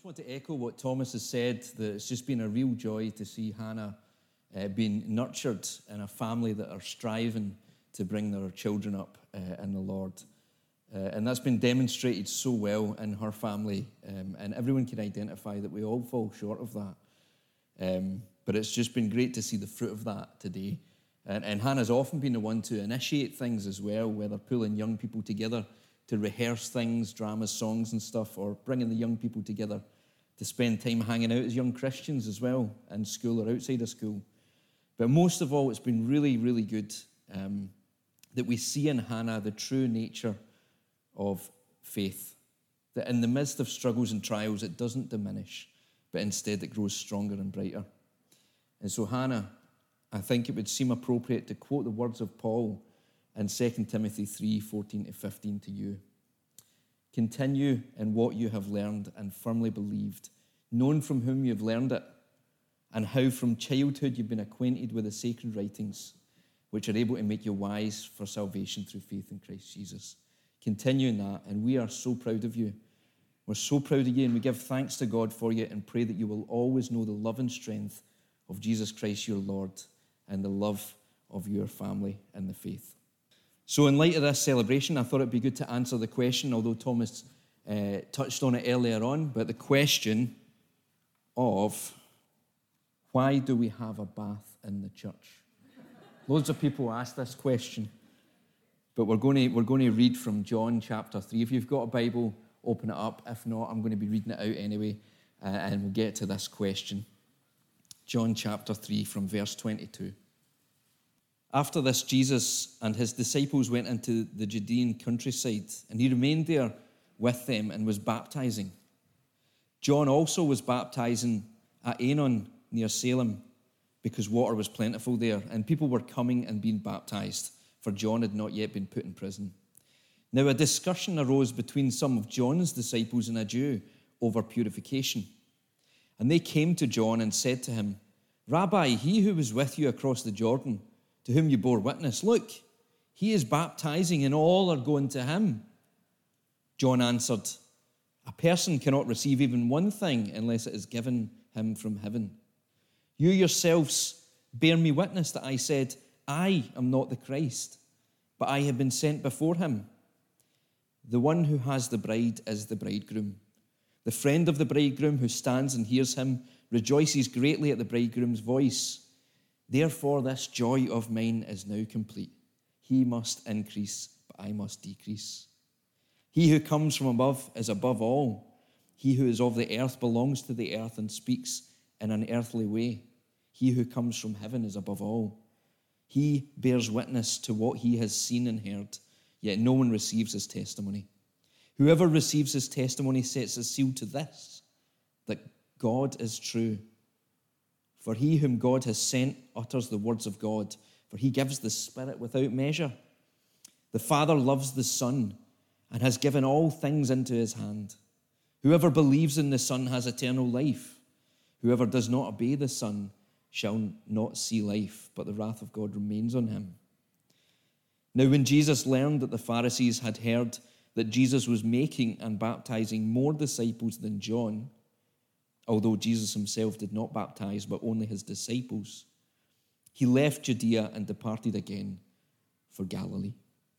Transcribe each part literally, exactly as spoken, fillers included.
want to echo what Thomas has said, that it's just been a real joy to see Hannah uh, being nurtured in a family that are striving to bring their children up uh, in the Lord. Uh, and that's been demonstrated so well in her family, um, and everyone can identify that we all fall short of that. Um, but it's just been great to see the fruit of that today. And, and Hannah's often been the one to initiate things as well, whether pulling young people together to rehearse things, dramas, songs and stuff, or bringing the young people together to spend time hanging out as young Christians as well, in school or outside of school. But most of all, it's been really, really good um, that we see in Hannah the true nature of faith, that in the midst of struggles and trials, it doesn't diminish, but instead it grows stronger and brighter. And so Hannah, I think it would seem appropriate to quote the words of Paul in Second Timothy three, fourteen to fifteen to you. Continue in what you have learned and firmly believed, known from whom you have learned it, and how from childhood you've been acquainted with the sacred writings, which are able to make you wise for salvation through faith in Christ Jesus. Continue in that, and we are so proud of you. We're so proud of you, and we give thanks to God for you and pray that you will always know the love and strength of Jesus Christ your Lord and the love of your family and the faith. So in light of this celebration, I thought it'd be good to answer the question, although Thomas uh, touched on it earlier on, but the question of why do we have a bath in the church? Loads of people ask this question, but we're going to we're going to read from John chapter three. If you've got a Bible, open it up. If not, I'm going to be reading it out anyway, uh, and we'll get to this question. John chapter three from verse twenty-two. After this, Jesus and his disciples went into the Judean countryside, and he remained there with them and was baptizing. John also was baptizing at Aenon near Salem, because water was plentiful there, and people were coming and being baptized, for John had not yet been put in prison. Now a discussion arose between some of John's disciples and a Jew over purification. And they came to John and said to him, Rabbi, he who was with you across the Jordan, to whom you bore witness, look, he is baptizing and all are going to him. John answered, a person cannot receive even one thing unless it is given him from heaven. You yourselves bear me witness that I said, I am not the Christ, but I have been sent before him. The one who has the bride is the bridegroom. The friend of the bridegroom who stands and hears him rejoices greatly at the bridegroom's voice. Therefore, this joy of mine is now complete. He must increase, but I must decrease. He who comes from above is above all. He who is of the earth belongs to the earth and speaks in an earthly way. He who comes from heaven is above all. He bears witness to what he has seen and heard, yet no one receives his testimony. Whoever receives his testimony sets a seal to this, that God is true. For he whom God has sent utters the words of God, for he gives the Spirit without measure. The Father loves the Son and has given all things into his hand. Whoever believes in the Son has eternal life. Whoever does not obey the Son shall not see life, but the wrath of God remains on him. Now when Jesus learned that the Pharisees had heard that Jesus was making and baptizing more disciples than John, although Jesus himself did not baptize, but only his disciples, he left Judea and departed again for Galilee.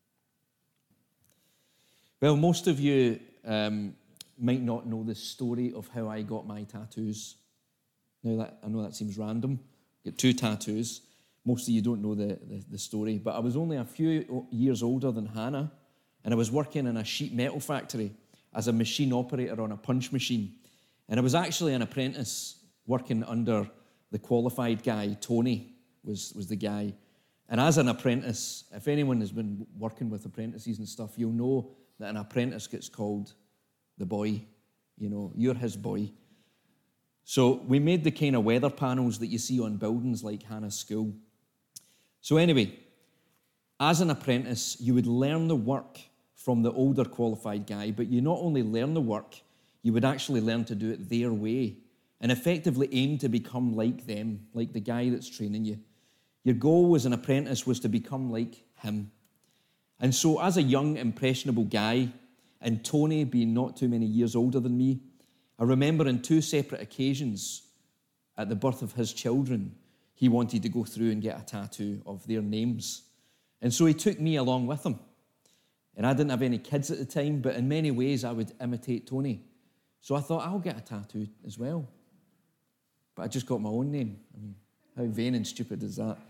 Well, most of you um, might not know the story of how I got my tattoos. Now, that, I know that seems random. I get two tattoos. Most of you don't know the, the, the story, but I was only a few years older than Hannah, and I was working in a sheet metal factory as a machine operator on a punch machine. And I was actually an apprentice working under the qualified guy. Tony was, was the guy. And as an apprentice, if anyone has been working with apprentices and stuff, you'll know that an apprentice gets called the boy. You know, you're his boy. So we made the kind of weather panels that you see on buildings like Hannah's school. So anyway, as an apprentice, you would learn the work from the older qualified guy, but you not only learn the work, you would actually learn to do it their way and effectively aim to become like them, like the guy that's training you. Your goal as an apprentice was to become like him. And so as a young, impressionable guy, and Tony being not too many years older than me, I remember on two separate occasions at the birth of his children, he wanted to go through and get a tattoo of their names. And so he took me along with him. And I didn't have any kids at the time, but in many ways I would imitate Tony. So I thought, I'll get a tattoo as well. But I just got my own name. I mean, how vain and stupid is that?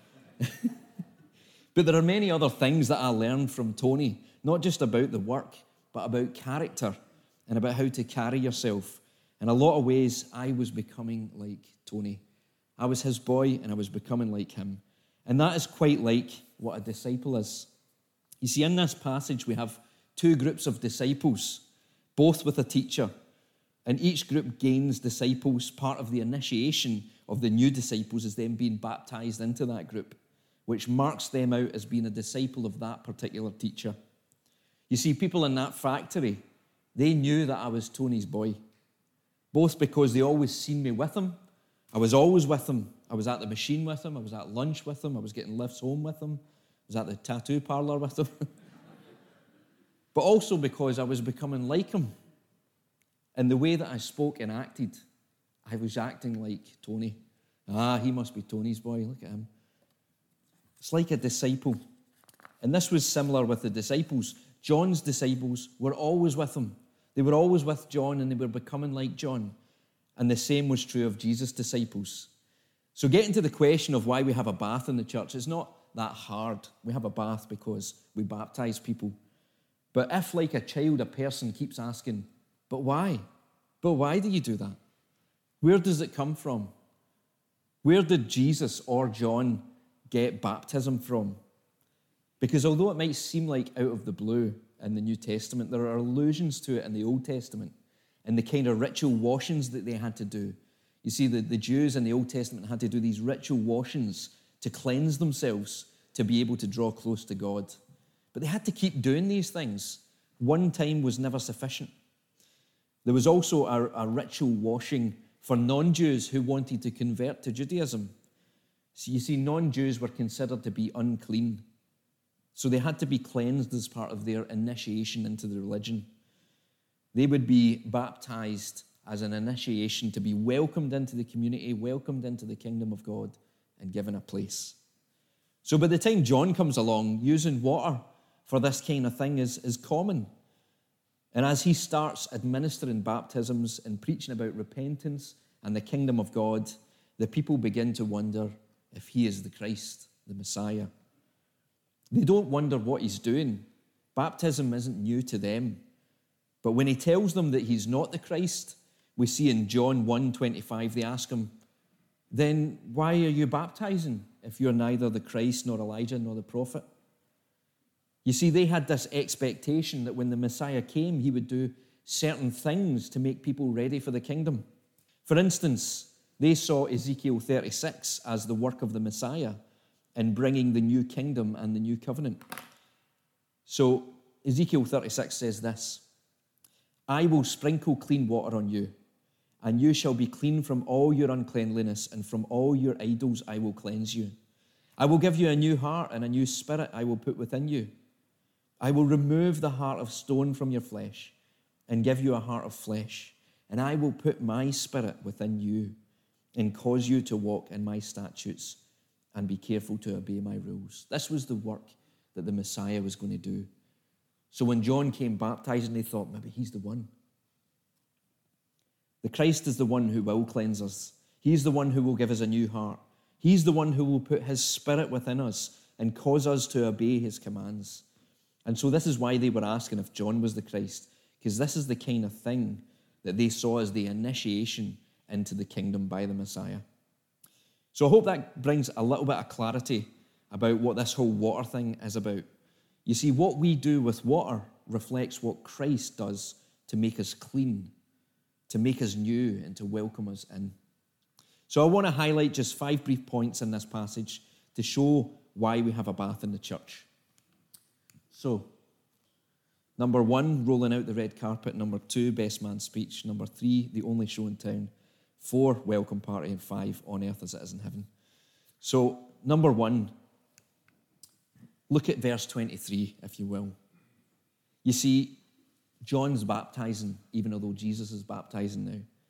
But there are many other things that I learned from Tony, not just about the work, but about character and about how to carry yourself. In a lot of ways, I was becoming like Tony. I was his boy, and I was becoming like him. And that is quite like what a disciple is. You see, in this passage, we have two groups of disciples, both with a teacher. And each group gains disciples. Part of the initiation of the new disciples is them being baptized into that group, which marks them out as being a disciple of that particular teacher. You see, people in that factory, they knew that I was Tony's boy, both because they always seen me with him. I was always with him. I was at the machine with him. I was at lunch with him. I was getting lifts home with him. I was at the tattoo parlor with him. But also because I was becoming like him. And the way that I spoke and acted, I was acting like Tony. Ah, he must be Tony's boy. Look at him. It's like a disciple. And this was similar with the disciples. John's disciples were always with him. They were always with John, and they were becoming like John. And the same was true of Jesus' disciples. So getting to the question of why we have a bath in the church, it's not that hard. We have a bath because we baptize people. But if, like a child, a person keeps asking, but why? But why do you do that? Where does it come from? Where did Jesus or John get baptism from? Because although it might seem like out of the blue in the New Testament, there are allusions to it in the Old Testament and the kind of ritual washings that they had to do. You see, the, the Jews in the Old Testament had to do these ritual washings to cleanse themselves to be able to draw close to God. But they had to keep doing these things. One time was never sufficient. There was also a, a ritual washing for non-Jews who wanted to convert to Judaism. So you see, non-Jews were considered to be unclean. So they had to be cleansed as part of their initiation into the religion. They would be baptized as an initiation to be welcomed into the community, welcomed into the kingdom of God, and given a place. So by the time John comes along, using water for this kind of thing is, is common. And as he starts administering baptisms and preaching about repentance and the kingdom of God, the people begin to wonder if he is the Christ, the Messiah. They don't wonder what he's doing. Baptism isn't new to them. But when he tells them that he's not the Christ, we see in John one twenty-five, they ask him, then why are you baptizing if you're neither the Christ nor Elijah nor the prophet? You see, they had this expectation that when the Messiah came, he would do certain things to make people ready for the kingdom. For instance, they saw Ezekiel thirty-six as the work of the Messiah in bringing the new kingdom and the new covenant. So Ezekiel thirty-six says this, I will sprinkle clean water on you, and you shall be clean from all your uncleanliness, and from all your idols I will cleanse you. I will give you a new heart, and a new spirit I will put within you. I will remove the heart of stone from your flesh, and give you a heart of flesh, and I will put my spirit within you, and cause you to walk in my statutes, and be careful to obey my rules. This was the work that the Messiah was going to do. So when John came baptizing, they thought, maybe he's the one. The Christ is the one who will cleanse us. He's the one who will give us a new heart. He's the one who will put his spirit within us and cause us to obey his commands. And so this is why they were asking if John was the Christ, because this is the kind of thing that they saw as the initiation into the kingdom by the Messiah. So I hope that brings a little bit of clarity about what this whole water thing is about. You see, what we do with water reflects what Christ does to make us clean, to make us new, and to welcome us in. So I want to highlight just five brief points in this passage to show why we have a bath in the church. So, number one, rolling out the red carpet. Number two, best man speech. Number three, the only show in town. Four, welcome party. And five, on earth as it is in heaven. So, number one, look at verse twenty-three, if you will. You see, John's baptizing, even although Jesus is baptizing now.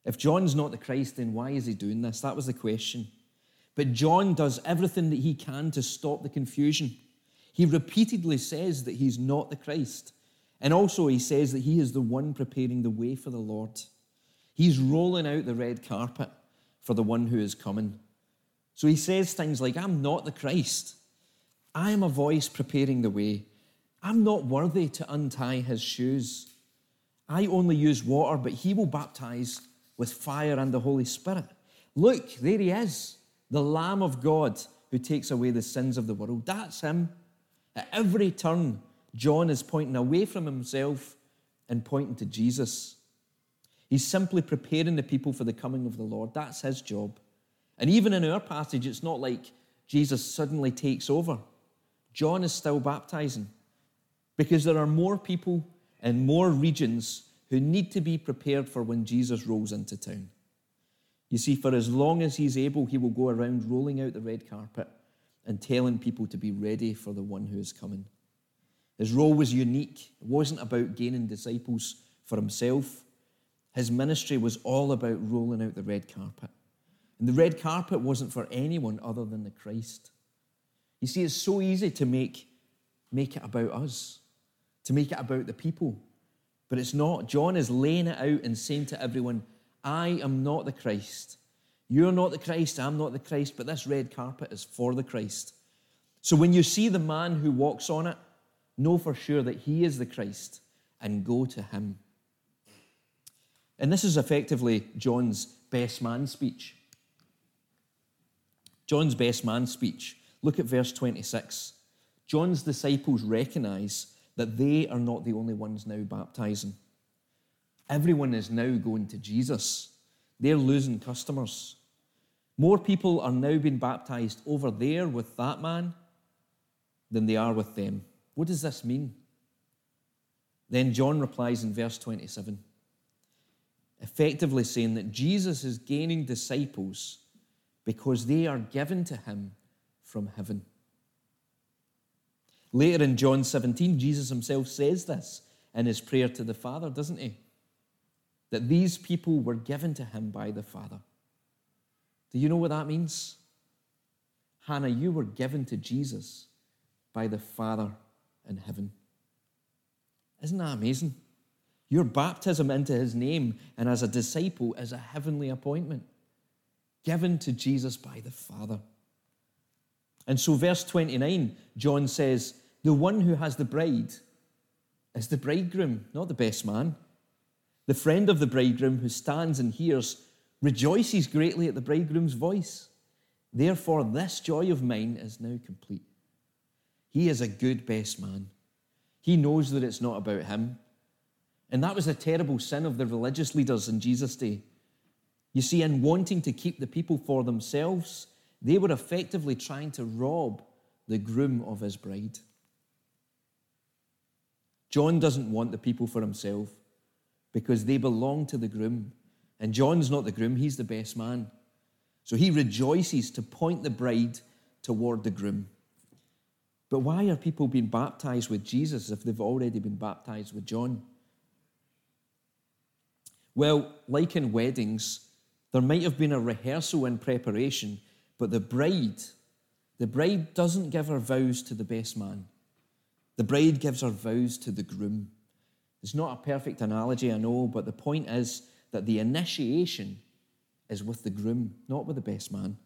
If John's not the Christ, then why is he doing this? That was the question. But John does everything that he can to stop the confusion. He repeatedly says that he's not the Christ. And also he says that he is the one preparing the way for the Lord. He's rolling out the red carpet for the one who is coming. So he says things like, I'm not the Christ. I am a voice preparing the way. I'm not worthy to untie his shoes. I only use water, but he will baptize with fire and the Holy Spirit. Look, there he is, the Lamb of God who takes away the sins of the world. That's him. At every turn, John is pointing away from himself and pointing to Jesus. He's simply preparing the people for the coming of the Lord. That's his job. And even in our passage, it's not like Jesus suddenly takes over. John is still baptizing because there are more people and more regions who need to be prepared for when Jesus rolls into town. You see, for as long as he's able, he will go around rolling out the red carpet and telling people to be ready for the one who is coming. His role was unique. It wasn't about gaining disciples for himself. His ministry was all about rolling out the red carpet. And the red carpet wasn't for anyone other than the Christ. You see, it's so easy to make, make it about us, to make it about the people. But it's not. John is laying it out and saying to everyone, I am not the Christ. You're not the Christ, I'm not the Christ, but this red carpet is for the Christ. So when you see the man who walks on it, know for sure that he is the Christ and go to him. And this is effectively John's best man speech. John's best man speech. Look at verse twenty-six. John's disciples recognize that they are not the only ones now baptizing. Everyone is now going to Jesus. They're losing customers. More people are now being baptized over there with that man than they are with them. What does this mean? Then John replies in verse twenty-seven, effectively saying that Jesus is gaining disciples because they are given to him from heaven. Later in John seventeen, Jesus himself says this in his prayer to the Father, doesn't he? That these people were given to him by the Father. Do you know what that means? Hannah, you were given to Jesus by the Father in heaven. Isn't that amazing? Your baptism into his name and as a disciple is a heavenly appointment, given to Jesus by the Father. And so verse twenty-nine, John says, the one who has the bride is the bridegroom, not the best man. The friend of the bridegroom who stands and hears rejoices greatly at the bridegroom's voice. Therefore, this joy of mine is now complete. He is a good best man. He knows that it's not about him. And that was a terrible sin of the religious leaders in Jesus' day. You see, in wanting to keep the people for themselves, they were effectively trying to rob the groom of his bride. John doesn't want the people for himself because they belong to the groom. And John's not the groom, he's the best man. So he rejoices to point the bride toward the groom. But why are people being baptized with Jesus if they've already been baptized with John? Well, like in weddings, there might have been a rehearsal in preparation, but the bride, the bride doesn't give her vows to the best man. The bride gives her vows to the groom. It's not a perfect analogy, I know, but the point is that the initiation is with the groom, not with the best man.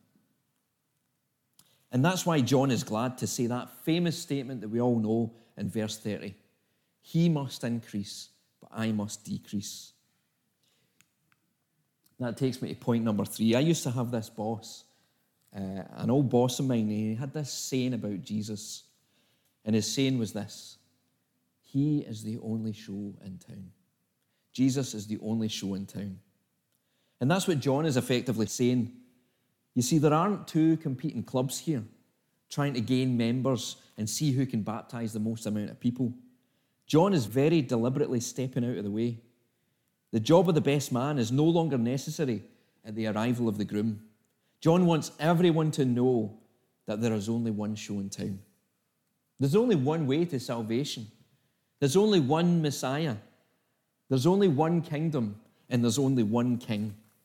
And that's why John is glad to say that famous statement that we all know in verse thirty. He must increase, but I must decrease. That takes me to point number three. I used to have this boss, uh, an old boss of mine, he had this saying about Jesus. And his saying was this: he is the only show in town. Jesus is the only show in town. And that's what John is effectively saying. You see, there aren't two competing clubs here trying to gain members and see who can baptize the most amount of people. John is very deliberately stepping out of the way. The job of the best man is no longer necessary at the arrival of the groom. John wants everyone to know that there is only one show in town. There's only one way to salvation. There's only one Messiah. There's only one kingdom, and there's only one king.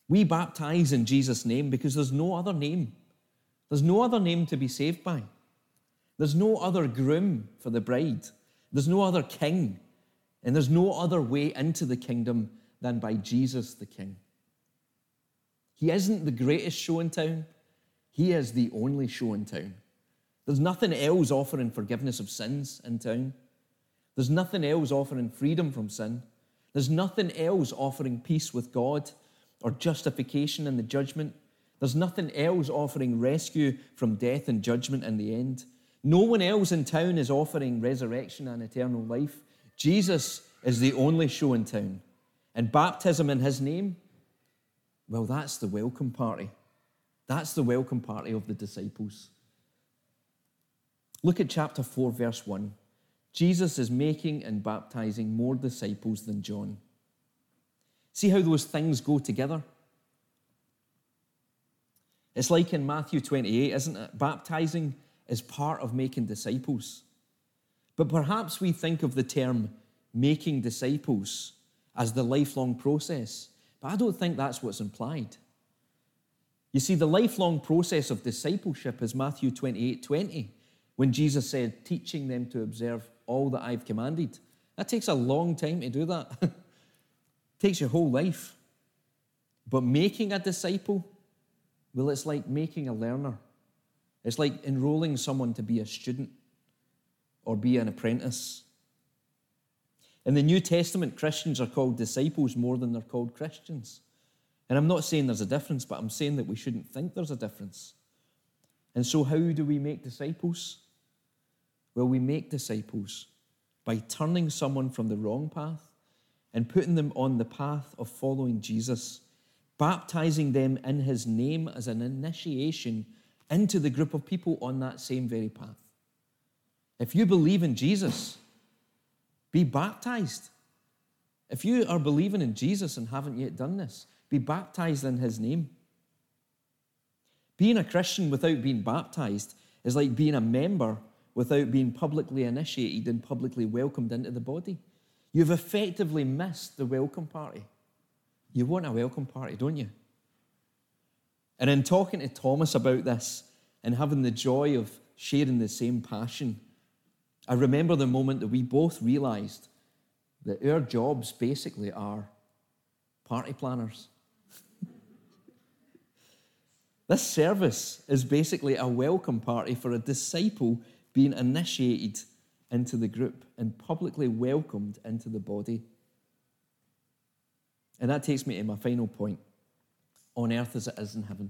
We baptize in Jesus' name because there's no other name. There's no other name to be saved by. There's no other groom for the bride. There's no other king. And there's no other way into the kingdom than by Jesus the King. He isn't the greatest show in town. He is the only show in town. There's nothing else offering forgiveness of sins in town. There's nothing else offering freedom from sin. There's nothing else offering peace with God or justification in the judgment. There's nothing else offering rescue from death and judgment in the end. No one else in town is offering resurrection and eternal life. Jesus is the only show in town. And baptism in his name, well, that's the welcome party. That's the welcome party of the disciples. Look at chapter four, verse one. Jesus is making and baptizing more disciples than John. See how those things go together? It's like in Matthew twenty-eight, isn't it? Baptizing is part of making disciples. But perhaps we think of the term making disciples as the lifelong process. But I don't think that's what's implied. You see, the lifelong process of discipleship is Matthew twenty-eight twenty, when Jesus said, teaching them to observe all that I've commanded. That takes a long time to do that. It takes your whole life. But making a disciple, well, it's like making a learner. It's like enrolling someone to be a student or be an apprentice. In the New Testament, Christians are called disciples more than they're called Christians. And I'm not saying there's a difference, but I'm saying that we shouldn't think there's a difference. And so how do we make disciples? Well, we make disciples by turning someone from the wrong path and putting them on the path of following Jesus, baptizing them in his name as an initiation into the group of people on that same very path. If you believe in Jesus, be baptized. If you are believing in Jesus and haven't yet done this, be baptized in his name. Being a Christian without being baptized is like being a member without being publicly initiated and publicly welcomed into the body. You've effectively missed the welcome party. You want a welcome party, don't you? And in talking to Thomas about this and having the joy of sharing the same passion, I remember the moment that we both realized that our jobs basically are party planners. This service is basically a welcome party for a disciple being initiated into the group and publicly welcomed into the body. And that takes me to my final point. On earth as it is in heaven.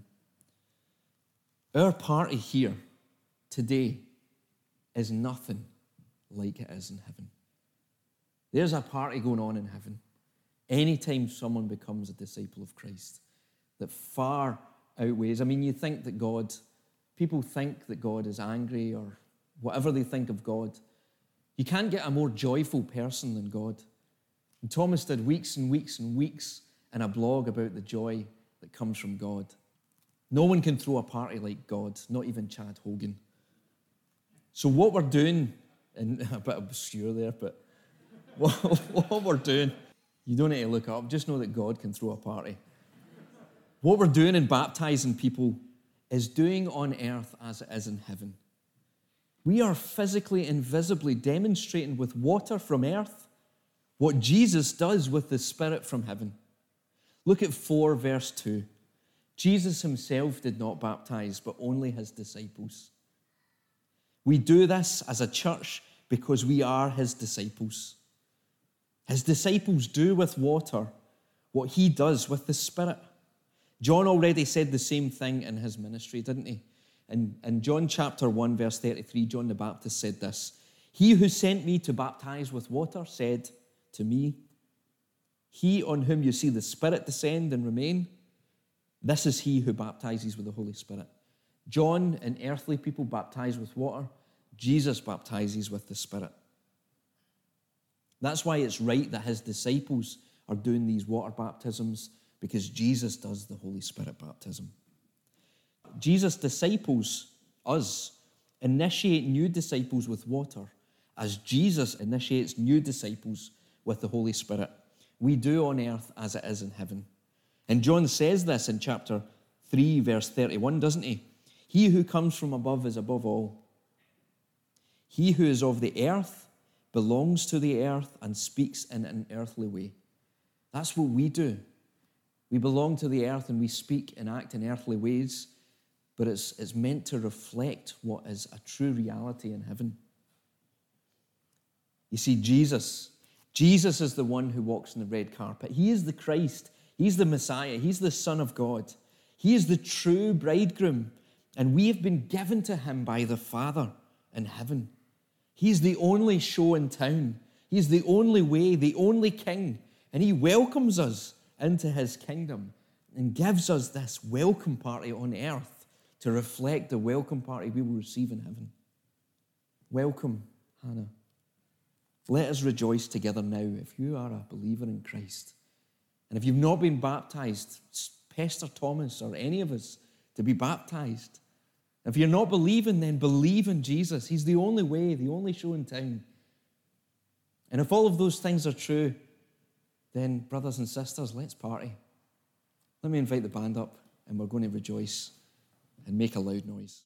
Our party here today is nothing like it is in heaven. There's a party going on in heaven anytime someone becomes a disciple of Christ that far outweighs. I mean, you think that God, people think that God is angry or whatever they think of God. You can't get a more joyful person than God. And Thomas did weeks and weeks and weeks in a blog about the joy that comes from God. No one can throw a party like God, not even Chad Hogan. So what we're doing, and a bit obscure there, but what, what we're doing, you don't need to look up, just know that God can throw a party. What we're doing in baptizing people is doing on earth as it is in heaven. We are physically and visibly demonstrating with water from earth what Jesus does with the Spirit from heaven. Look at four, verse two. Jesus himself did not baptize, but only his disciples. We do this as a church because we are his disciples. His disciples do with water what he does with the Spirit. John already said the same thing in his ministry, didn't he? In, in John chapter one, verse thirty-three, John the Baptist said this, "He who sent me to baptize with water said to me, he on whom you see the Spirit descend and remain, this is he who baptizes with the Holy Spirit." John and earthly people baptize with water. Jesus baptizes with the Spirit. That's why it's right that his disciples are doing these water baptisms, because Jesus does the Holy Spirit baptism. Jesus' disciples, us, initiate new disciples with water as Jesus initiates new disciples with the Holy Spirit. We do on earth as it is in heaven. And John says this in chapter three, verse thirty-one, doesn't he? He who comes from above is above all. He who is of the earth belongs to the earth and speaks in an earthly way. That's what we do. We belong to the earth and we speak and act in earthly ways, but it's, it's meant to reflect what is a true reality in heaven. You see, Jesus, Jesus is the one who walks on the red carpet. He is the Christ. He's the Messiah. He's the Son of God. He is the true bridegroom, and we have been given to him by the Father in heaven. He's the only show in town. He's the only way, the only king, and he welcomes us into his kingdom and gives us this welcome party on earth to reflect the welcome party we will receive in heaven. Welcome, Hannah. Let us rejoice together now if you are a believer in Christ. And if you've not been baptized, pester Thomas or any of us to be baptized. If you're not believing, then believe in Jesus. He's the only way, the only show in town. And if all of those things are true, then brothers and sisters, let's party. Let me invite the band up, and we're going to rejoice and make a loud noise.